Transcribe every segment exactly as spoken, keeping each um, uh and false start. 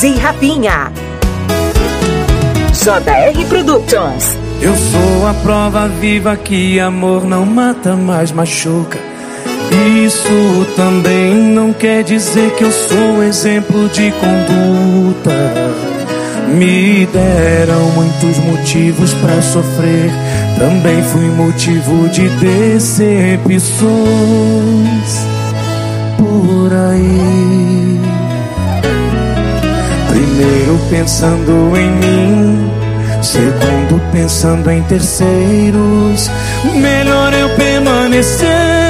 e Rapinha. J R Productions. Eu sou a prova viva que amor não mata, mas machuca. Isso também não quer dizer que eu sou exemplo de conduta. Me deram muitos motivos pra sofrer, também fui motivo de decepções por aí. Primeiro pensando em mim, segundo pensando em terceiros. Melhor eu permanecer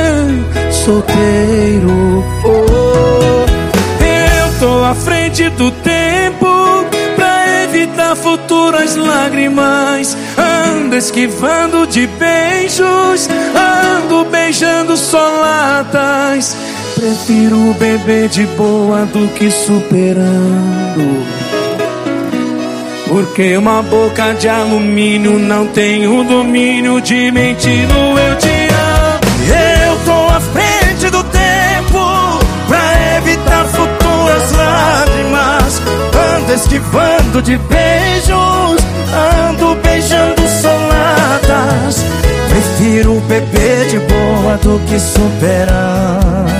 solteiro. Oh, eu tô à frente do tempo pra evitar futuras lágrimas. Ando esquivando de beijos, ando beijando só latas. Prefiro beber de boa do que superando, porque uma boca de alumínio não tem o domínio de mentir no eu te amo. Eu tô à frente do tempo pra evitar futuras lágrimas. Ando esquivando de beijos, ando beijando soladas. Prefiro beber de boa do que superando,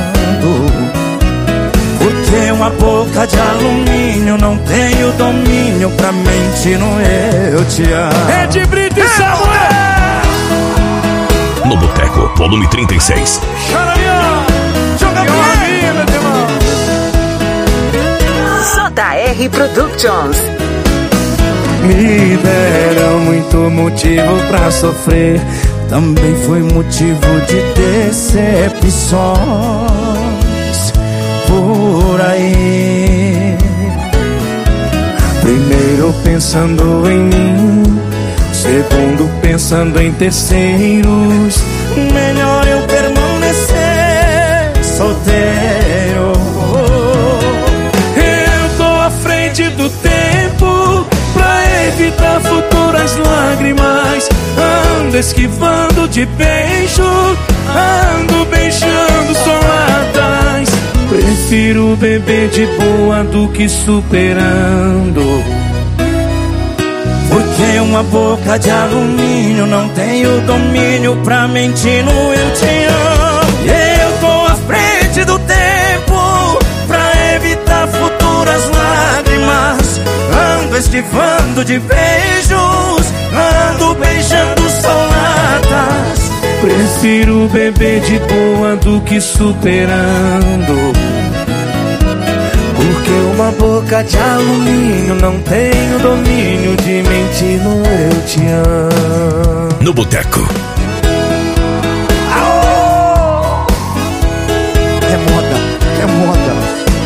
porque uma boca de alumínio não tem o domínio pra mentir no eu te amo. É de Brito e Samuel no Boteco, volume trinta e seis. Joga bem, meu irmão. J R Productions. Me deram muito motivo pra sofrer, também foi motivo de decepções por aí. Primeiro pensando em mim, segundo pensando em terceiros. Melhor eu permanecer solteiro. Eu tô à frente do tempo pra evitar futuras lágrimas. Ando esquivando de beijo, ando beijando soladas. Prefiro beber de boa do que superando, porque uma boca de alumínio não tem o domínio pra mentir no eu te amo. Eu tô à frente do tempo pra evitar futuras lágrimas. Ando esquivando de beijos, ando beijando soladas. Prefiro beber de boa do que superando, porque uma boca de alumínio não tem o domínio de mentir no eu te amo. No Boteco. É moda, é moda.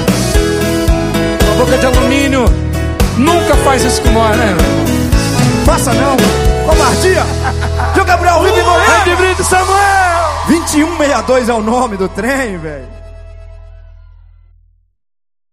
Uma boca de alumínio nunca faz isso com nós, né? Faça não, covardia. Joga Gabriel Vitor e Goiânia. É de Brito Samuel. vinte e um sessenta e dois é o nome do trem, velho.